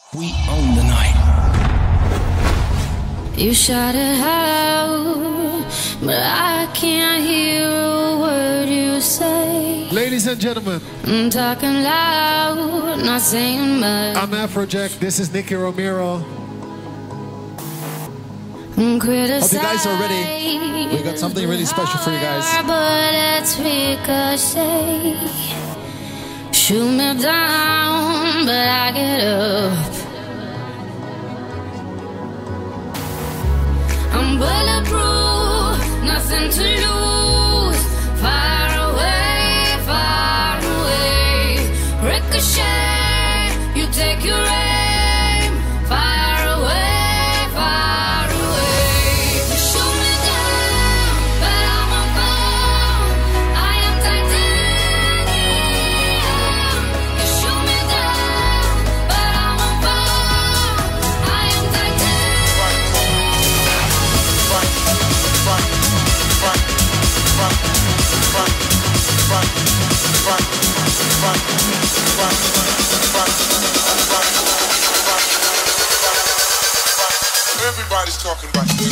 We own the night. You shout it out, but I can't hear a word you say. Ladies and gentlemen, I'm talking loud, not saying much. I'm Afrojack, this is Nicky Romero. Hope you guys are ready. We got something really special for you guys. But it's ricochet. Shoot me down, but I get up. I'm bulletproof, nothing to lose. Far away, ricochet. You take your aim, far away, far away. You shoot me down, but I won't fall. I am titanium. You shoot me down, but I won't fall. I am Everybody's talking about you.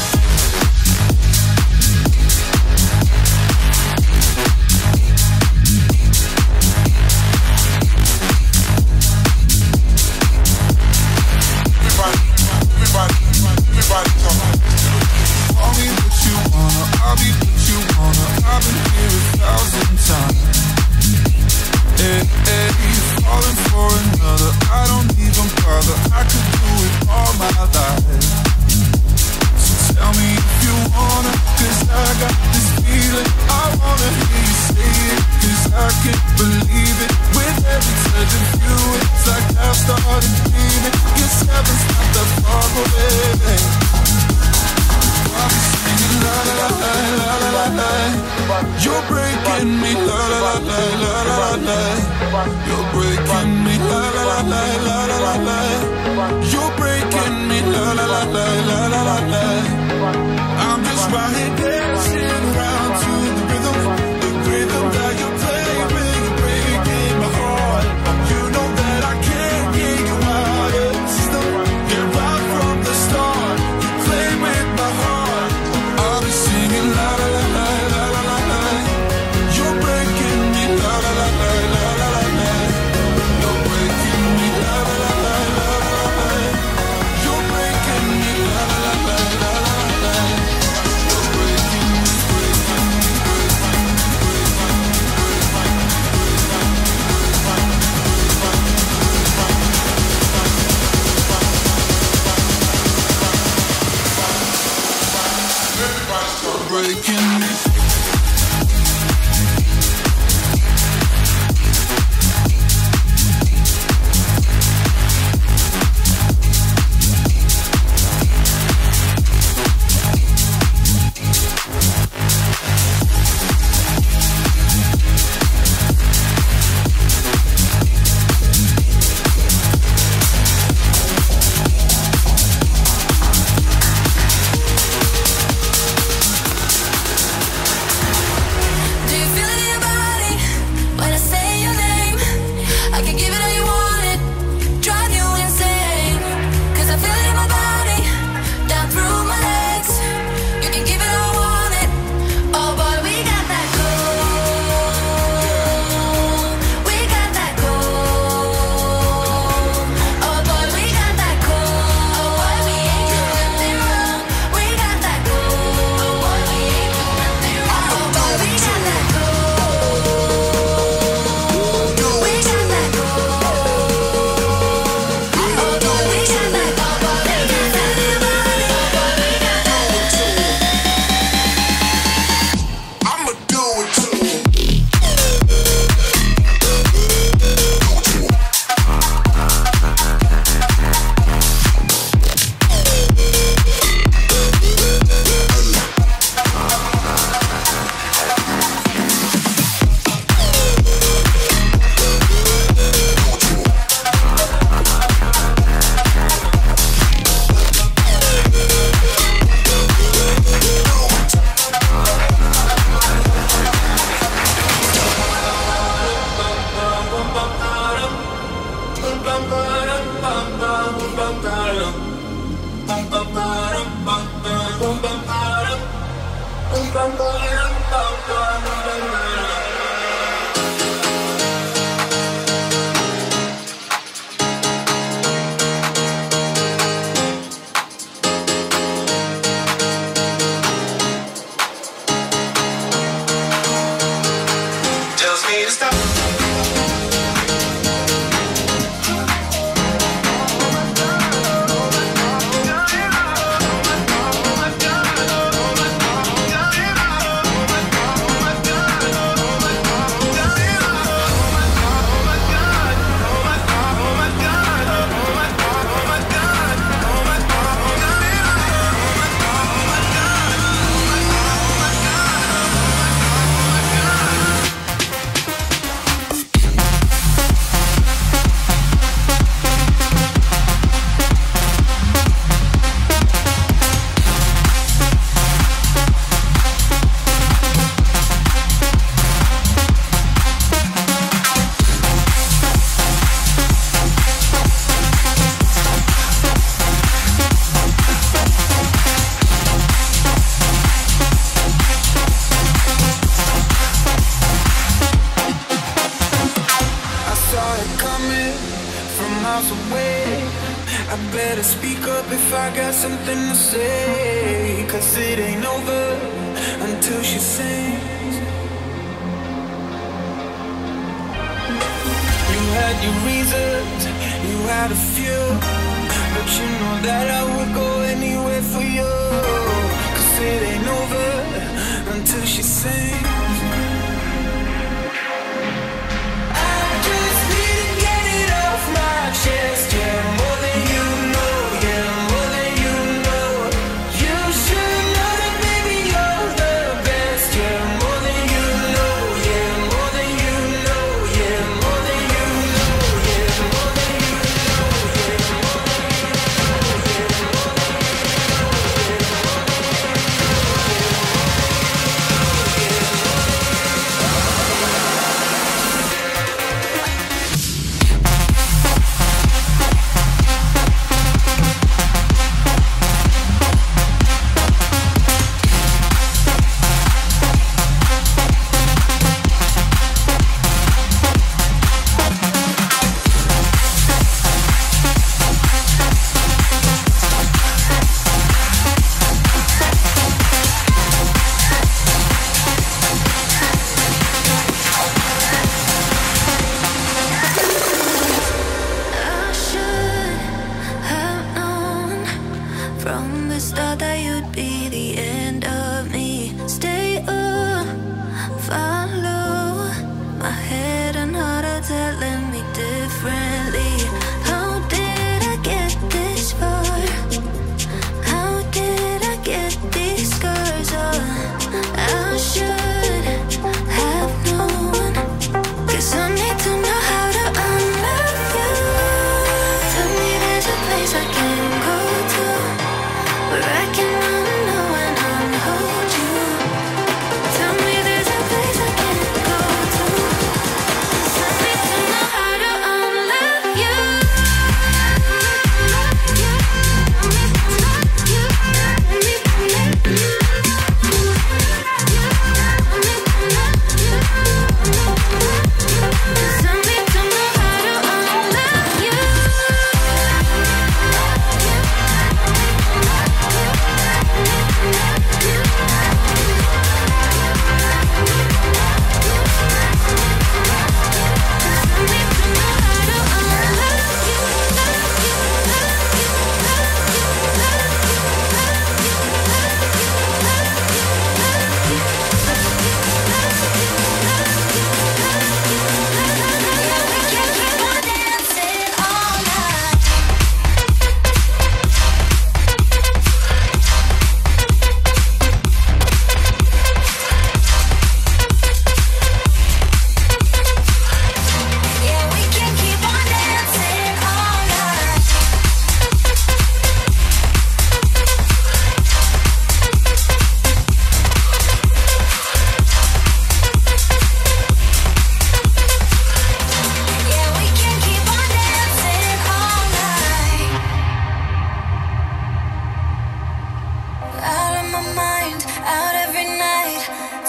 Everybody talking. Call me what you wanna, I'll be what you wanna. I've been here 1,000 times. Hey, hey, falling for another, I don't even bother. I could do it all my life. So tell me if you wanna, 'cause I got this feeling. I wanna hear you say it, 'cause I can't believe it. With every touch of you, it's like I've started dreaming. 'Cause heaven's not that far away. I'll be singing la la la la la la la. You're breaking me la la la la la la la. You're breaking me la la la la la la la. You're breaking me la la la la la la la. I'm just right here dancing around to the rhythm that you play when you're breaking my heart. You know that I can't get you out of the system. Yeah, right from the start, you play with my heart. I'll be singing la la la la la la la. You're breaking me la la la la la la la. You're breaking me la la la la la la. You're breaking me la la la la la la. You're breaking me, breaking me, breaking me, breaking me.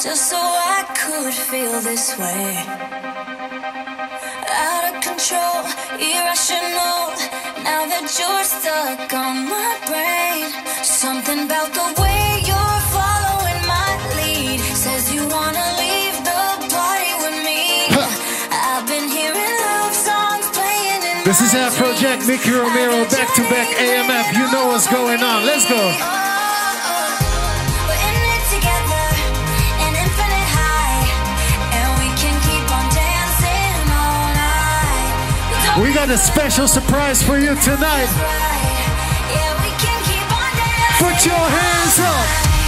just so I could feel this way. Out of control, irrational. Now that you're stuck on my brain, something about the way you're following my lead says you wanna leave the party with me. I've been hearing love songs playing in This is Afrojack, Nicky Romero, back-to-back AMF. You know what's going on. Let's go. We're in it together, an infinite high, and we can keep on dancing all night. We got a special surprise for you tonight. Yeah, we can keep on dancing. Put your hands up.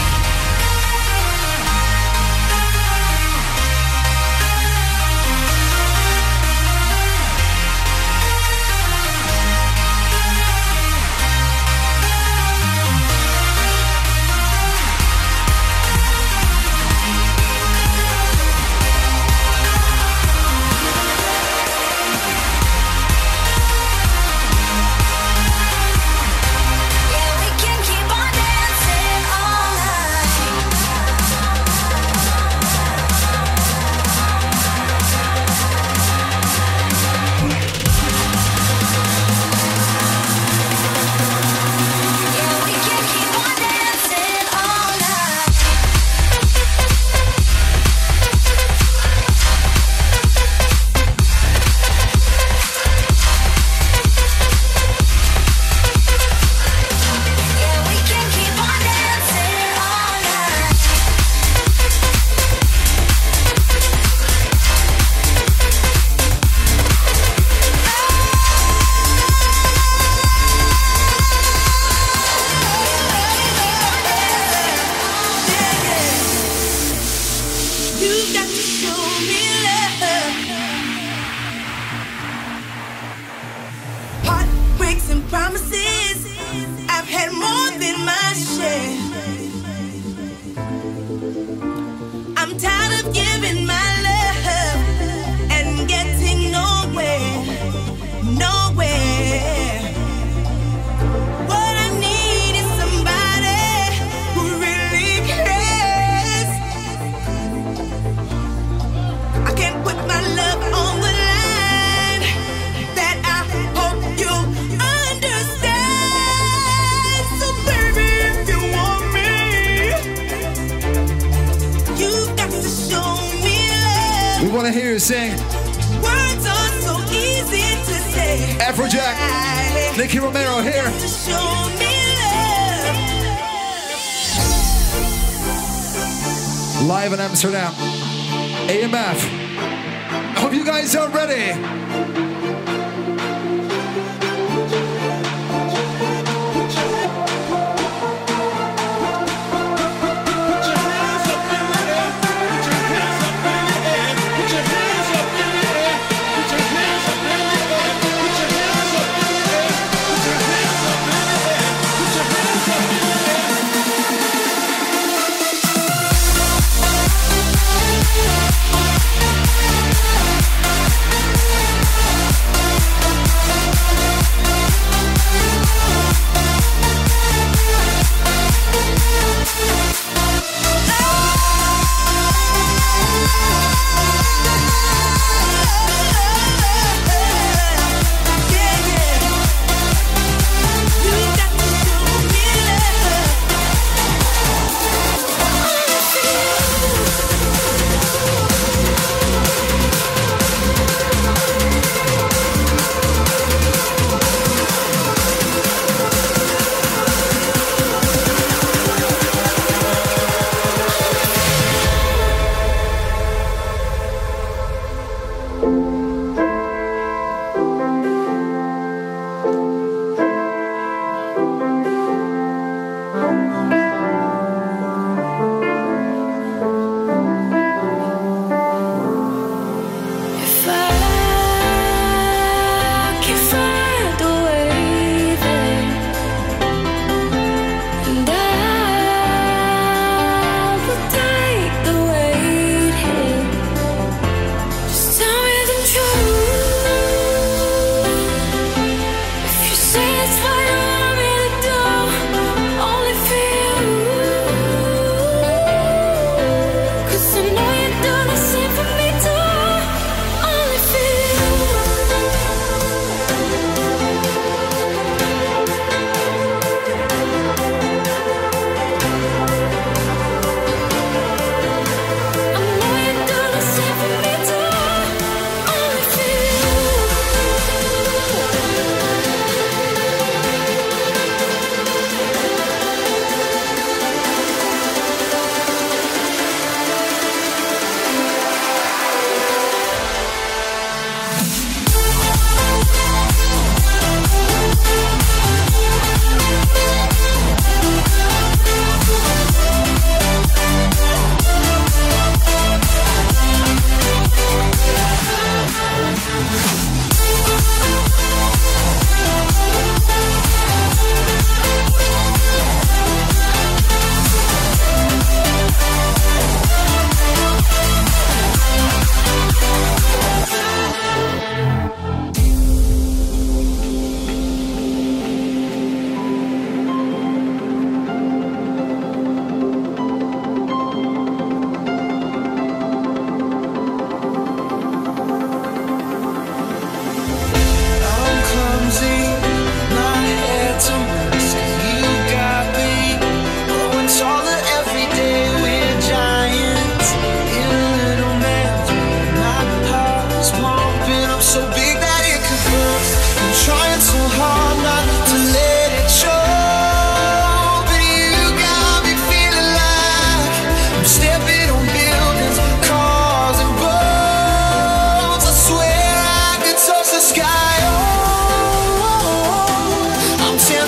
Yeah, we can keep on dancing all night. Yeah, we can keep on dancing all night. Yeah, we can keep on dancing all night. You got to show me love. Heartbreaks and promises, I've had more than my share. I'm tired of giving my love and getting nowhere, nowhere. What I need is somebody who really cares. I can't put my love on the line. That I hope you understand. So baby, if you want me, you got to show me love. We want to hear you sing. Words are so easy to say. Afrojack, Nicky Romero here. To show me love. Live in Amsterdam. AMF. I hope you guys are ready.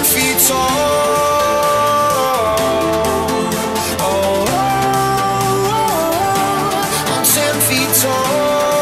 feet tall. Oh, I'm 10 feet tall.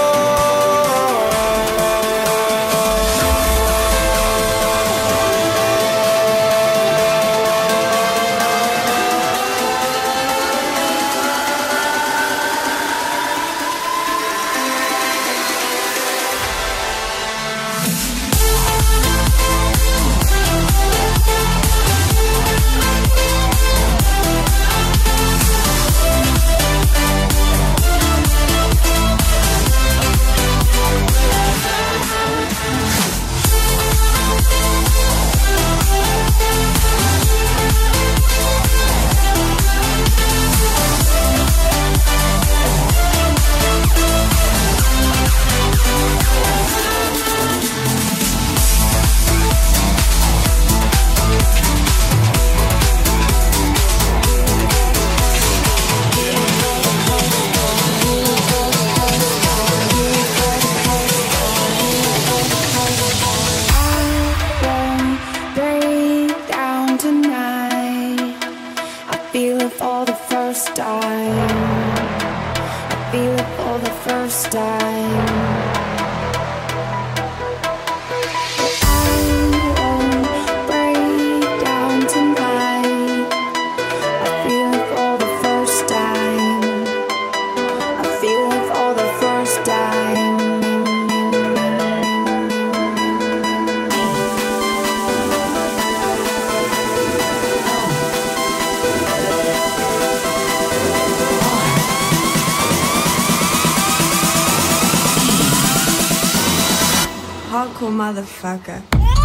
Hardcore motherfucker.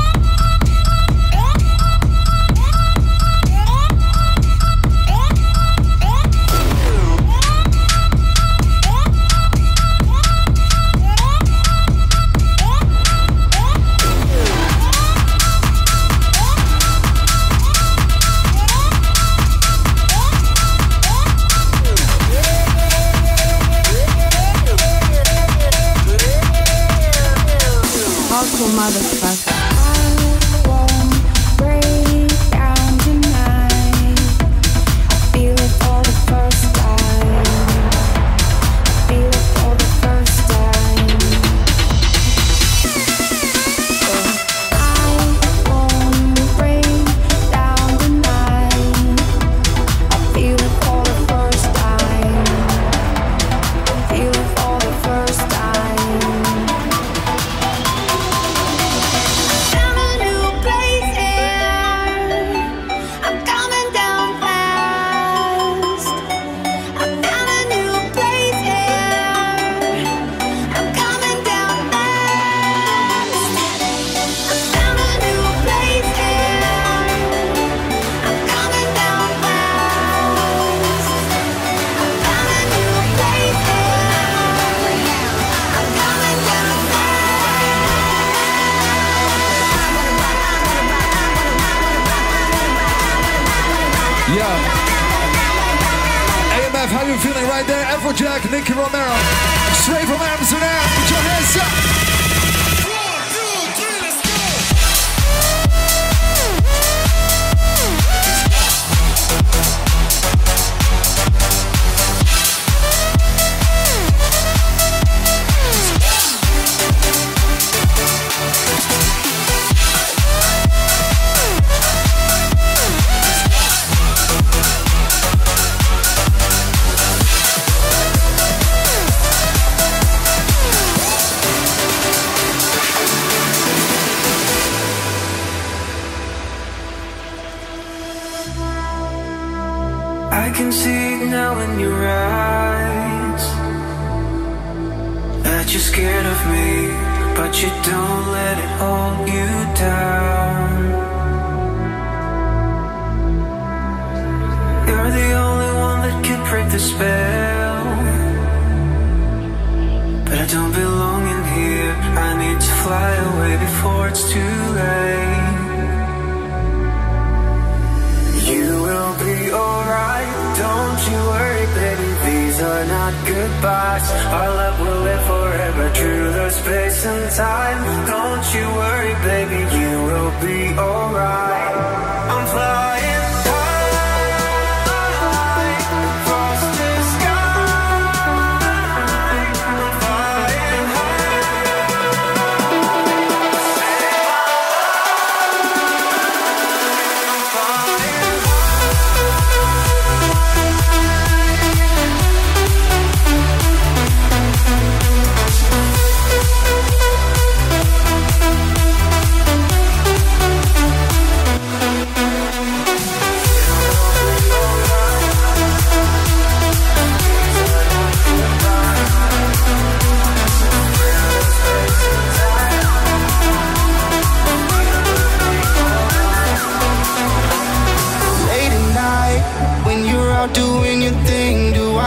Hardcore motherfucker. I won't break down tonight. I feel it for the first time. I feel it for the first time. I won't break down tonight. I feel it for the first time. I feel it for the first time. AMF, how you feeling right there? Afrojack, Nicky Romero, straight from Amsterdam. Put your hands up. I can see it now in your eyes that you're scared of me, but you don't let it hold you down. You're the only one that can break the spell, but I don't belong in here. I need to fly away before it's too late. You will be alright, don't you worry, baby. These are not goodbyes. Our love will live forever through the space and time. Don't you worry, baby, you will be alright.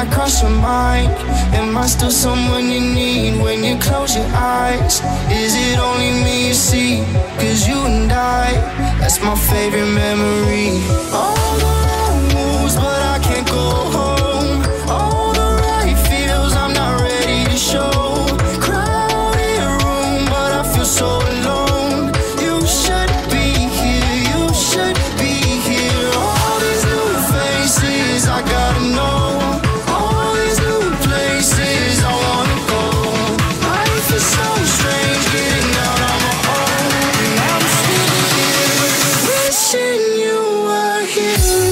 might cross your mind. Am I still someone you need when you close your eyes? Is it only me you see? Cause you and I, that's my favorite memory. All the wrong moves, but I can't go home. All the right feels, I'm not ready to show. Crowded room, but I feel so alone. You should be here, you should be here. All these new faces, I gotta know. All these new places, I wanna go. Life is so strange, getting out on my own. And I'm still here, wishing you were here.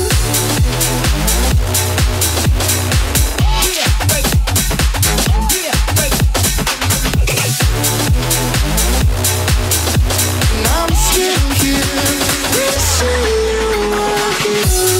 And I'm still here, wishing you were here.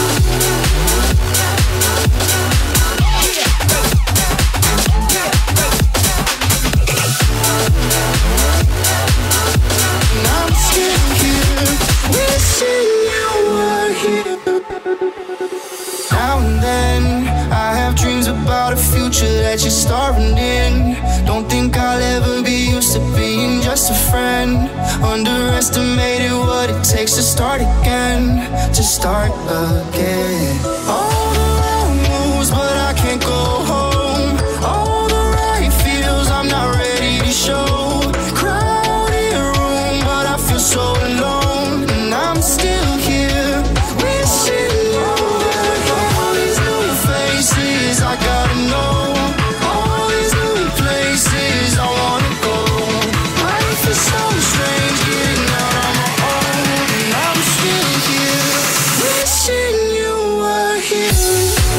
And I'm still here, wishing you were here. Now and then, I have dreams about a future that you're starving in. Don't think I'll ever be used to being just a friend. Underestimated what it takes to start again. To start again. All the wrong moves, but I can't go home. All the right feels, I'm not ready to show. Crowded room, but I feel so alone. And I'm still here, wishing you were here. All these new faces, I gotta know. All these new places, I wanna go. Life is so strange, getting out on my own. And I'm still here, wishing you were here.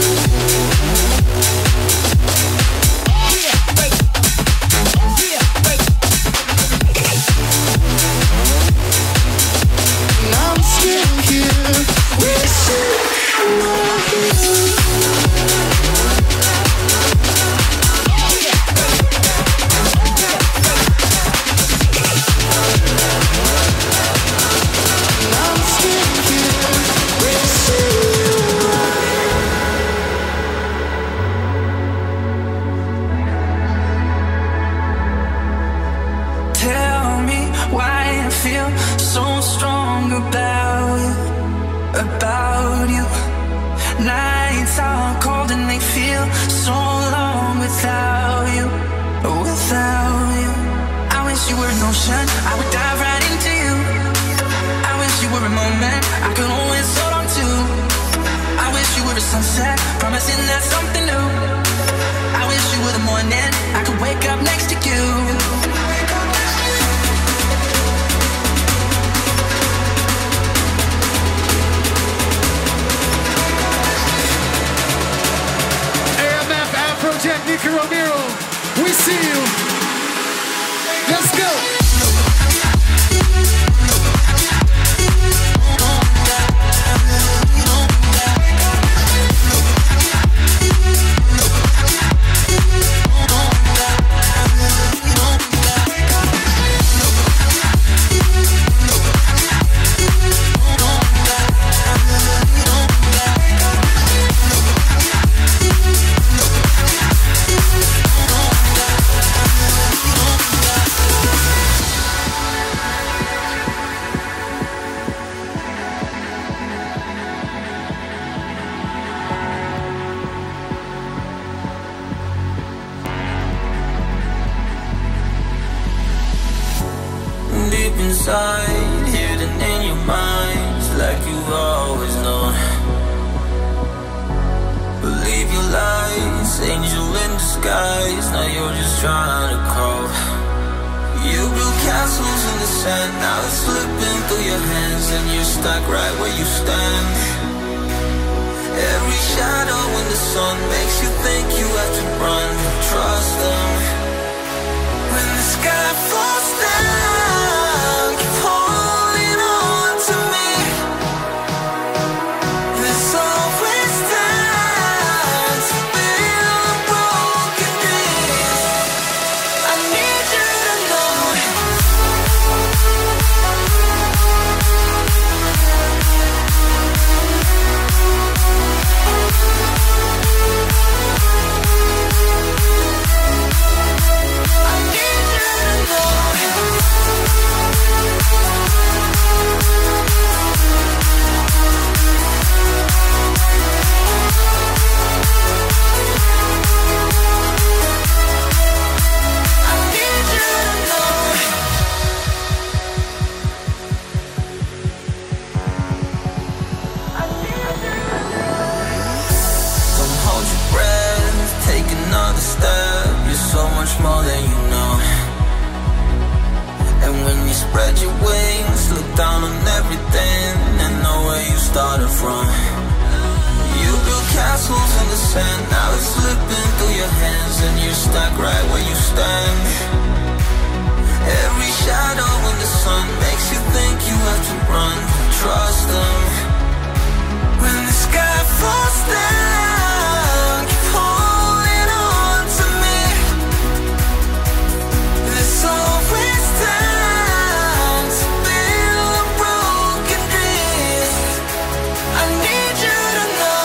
And I'm still here, wishing you were here. And I'm still here, wishing you were Tell me why I feel so strong about you. Nights are cold and they feel so long without you. I wish you were an ocean, I would dive right into you. I wish you were a moment I could always hold on to. I wish you were a sunset, promising that something new. I wish you were the morning I could wake up next to you. AMF Afrojack, Nicky Romero. We see you. Let's go. Deep inside, hidden in your mind, like you've always known. Believe your lies, angel in disguise. Now you're just trying to crawl. You build castles in the sand, now it's slipping through your hands, and you're stuck right where you stand. Every shadow in the sun makes you think you have to run. Trust them. When the sky falls down, keep holding on to me. There's always time to build a broken dreams. I need you to know. everything and know where you started from. You built castles in the sand, now it's slipping through your hands and you're stuck right where you stand. Every shadow in the sun makes you think you have to run. Trust them. When the sky falls down, keep holding on to me. There's always time to build a broken dream. I need you to know.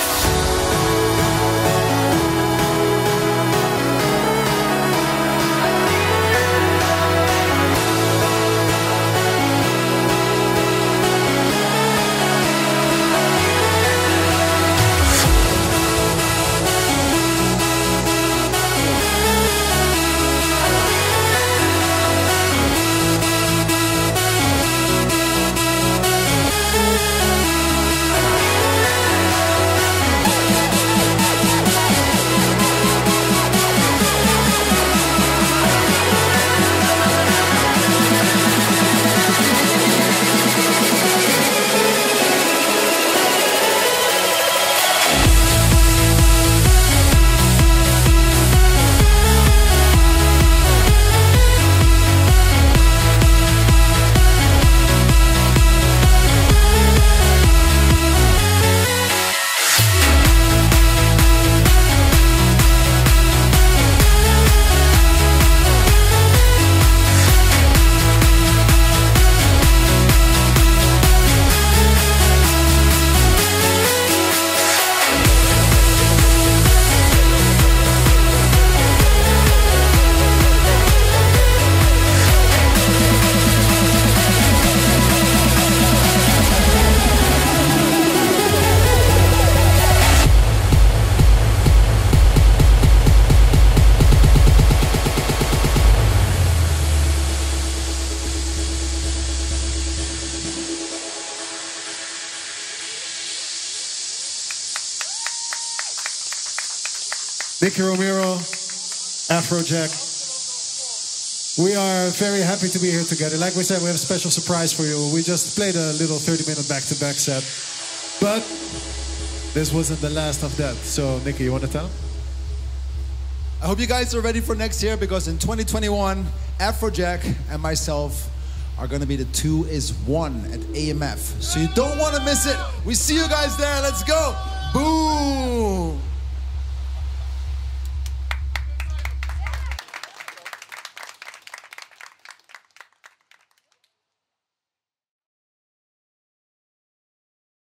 Nicky Romero, Afrojack. We are very happy to be here together. Like we said, we have a special surprise for you. We just played a little 30-minute back-to-back set. But this wasn't the last of that. So, Nicky, you want to tell? I hope you guys are ready for next year because in 2021, Afrojack and myself are going to be the 2-is-1 at AMF. So you don't want to miss it. We see you guys there. Let's go. Boom.